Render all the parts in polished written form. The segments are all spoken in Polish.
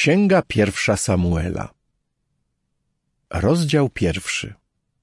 Księga pierwsza Samuela. Rozdział 1.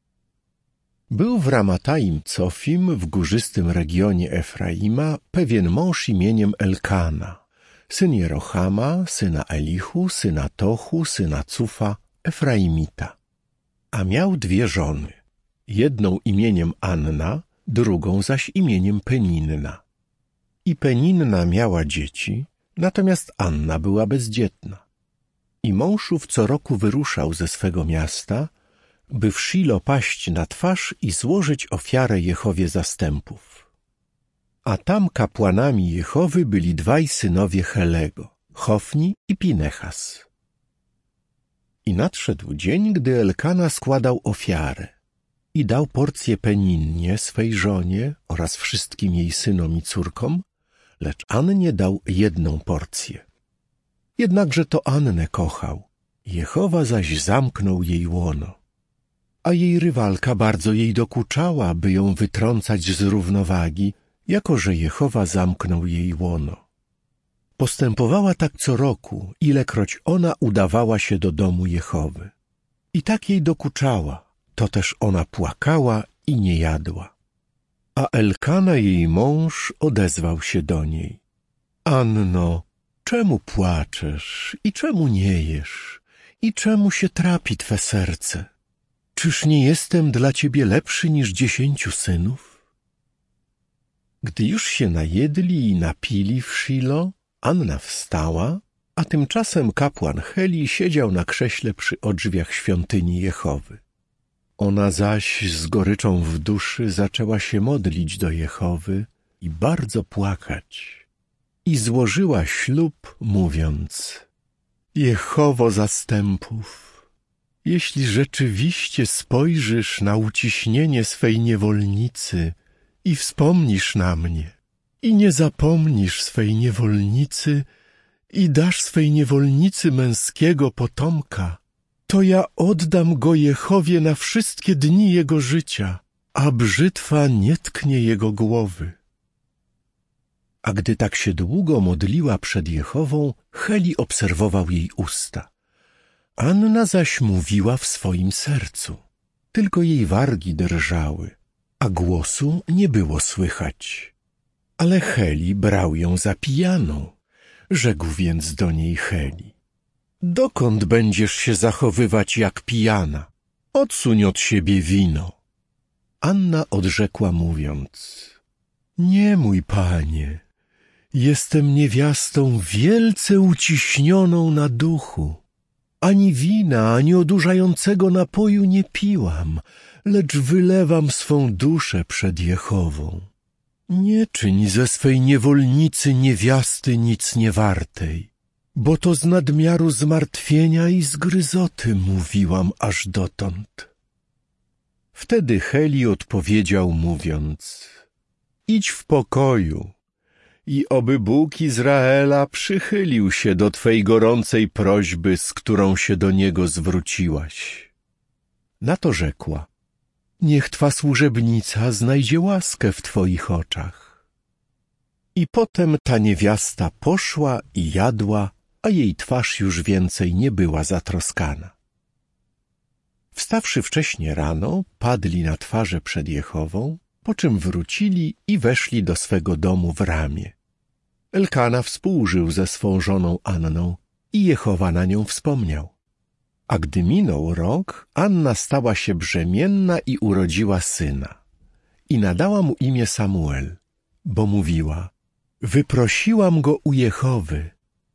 Był w Ramataim Cofim, w górzystym regionie Efraima, pewien mąż imieniem Elkana, syn Jerohama, syna Elihu, syna Tochu, syna Cufa, Efraimita. A miał 2 żony, jedną imieniem Anna, drugą zaś imieniem Peninna. I Peninna miała dzieci, natomiast Anna była bezdzietna. I mąż ów co roku wyruszał ze swego miasta, by w Shilo paść na twarz i złożyć ofiarę Jehowie zastępów. A tam kapłanami Jehowy byli 2 synowie Helego, Hofni i Pinechas. I nadszedł dzień, gdy Elkana składał ofiarę i dał porcję Peninnie, swej żonie oraz wszystkim jej synom i córkom, lecz Annie dał 1 porcję. Jednakże to Annę kochał, Jehowa zaś zamknął jej łono. A jej rywalka bardzo jej dokuczała, by ją wytrącać z równowagi, jako że Jehowa zamknął jej łono. Postępowała tak co roku, ilekroć ona udawała się do domu Jehowy. I tak jej dokuczała, to też ona płakała i nie jadła. A Elkana, jej mąż, odezwał się do niej. Anno, czemu płaczesz i czemu nie jesz? I czemu się trapi twe serce? Czyż nie jestem dla ciebie lepszy niż 10 synów? Gdy już się najedli i napili w Shilo, Anna wstała, a tymczasem kapłan Heli siedział na krześle przy drzwiach świątyni Jehowy. Ona zaś z goryczą w duszy zaczęła się modlić do Jehowy i bardzo płakać. I złożyła ślub, mówiąc: Jehowo zastępów, jeśli rzeczywiście spojrzysz na uciśnienie swej niewolnicy i wspomnisz na mnie, i nie zapomnisz swej niewolnicy i dasz swej niewolnicy męskiego potomka, to ja oddam go Jehowie na wszystkie dni jego życia, a brzytwa nie tknie jego głowy. A gdy tak się długo modliła przed Jehową, Heli obserwował jej usta. Anna zaś mówiła w swoim sercu. Tylko jej wargi drżały, a głosu nie było słychać. Ale Heli brał ją za pijaną. Rzekł więc do niej Heli: dokąd będziesz się zachowywać jak pijana? Odsuń od siebie wino. Anna odrzekła mówiąc: nie, mój panie, jestem niewiastą wielce uciśnioną na duchu. Ani wina, ani odurzającego napoju nie piłam, lecz wylewam swą duszę przed Jehową. Nie czyń ze swej niewolnicy niewiasty nic niewartej, bo to z nadmiaru zmartwienia i zgryzoty mówiłam aż dotąd. Wtedy Heli odpowiedział mówiąc: idź w pokoju i oby Bóg Izraela przychylił się do twej gorącej prośby, z którą się do Niego zwróciłaś. Na to rzekła: niech twa służebnica znajdzie łaskę w twoich oczach. I potem ta niewiasta poszła i jadła, a jej twarz już więcej nie była zatroskana. Wstawszy wcześnie rano, padli na twarze przed Jehową, po czym wrócili i weszli do swego domu w Ramie. Elkana współżył ze swą żoną Anną i Jehowa na nią wspomniał. A gdy minął rok, Anna stała się brzemienna i urodziła syna. I nadała mu imię Samuel, bo mówiła: wyprosiłam go u Jehowy.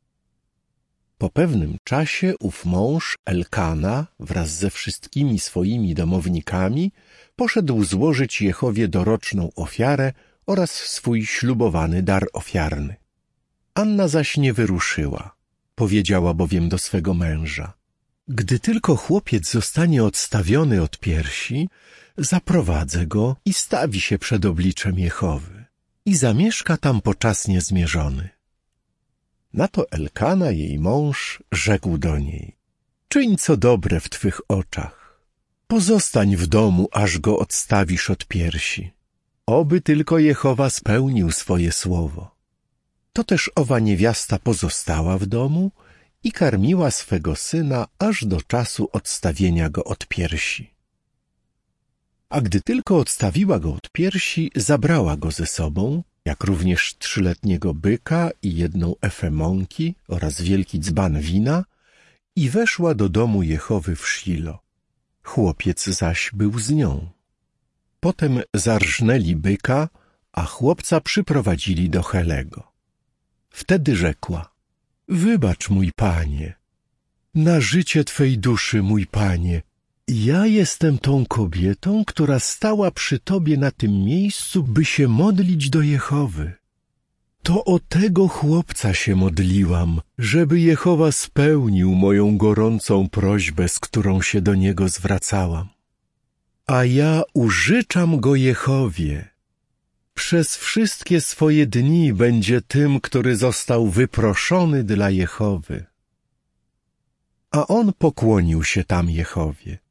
Po pewnym czasie ów mąż, Elkana, wraz ze wszystkimi swoimi domownikami, poszedł złożyć Jehowie doroczną ofiarę oraz swój ślubowany dar ofiarny. Anna zaś nie wyruszyła, powiedziała bowiem do swego męża: gdy tylko chłopiec zostanie odstawiony od piersi, zaprowadzę go i stawi się przed obliczem Jehowy i zamieszka tam po czas niezmierzony. Na to Elkana, jej mąż, rzekł do niej: czyń co dobre w twych oczach. Pozostań w domu, aż go odstawisz od piersi. Oby tylko Jehowa spełnił swoje słowo. To też owa niewiasta pozostała w domu i karmiła swego syna aż do czasu odstawienia go od piersi. A gdy tylko odstawiła go od piersi, zabrała go ze sobą, jak również 3-letniego byka i 1 efę mąki oraz wielki dzban wina, i weszła do domu Jehowy w Shilo. Chłopiec zaś był z nią. Potem zarżnęli byka, a chłopca przyprowadzili do Helego. Wtedy rzekła: wybacz, mój panie, na życie twej duszy, mój panie, ja jestem tą kobietą, która stała przy tobie na tym miejscu, by się modlić do Jehowy. To o tego chłopca się modliłam, żeby Jehowa spełnił moją gorącą prośbę, z którą się do niego zwracałam. A ja użyczam go Jehowie. Przez wszystkie swoje dni będzie tym, który został wyproszony dla Jehowy. A on pokłonił się tam Jehowie.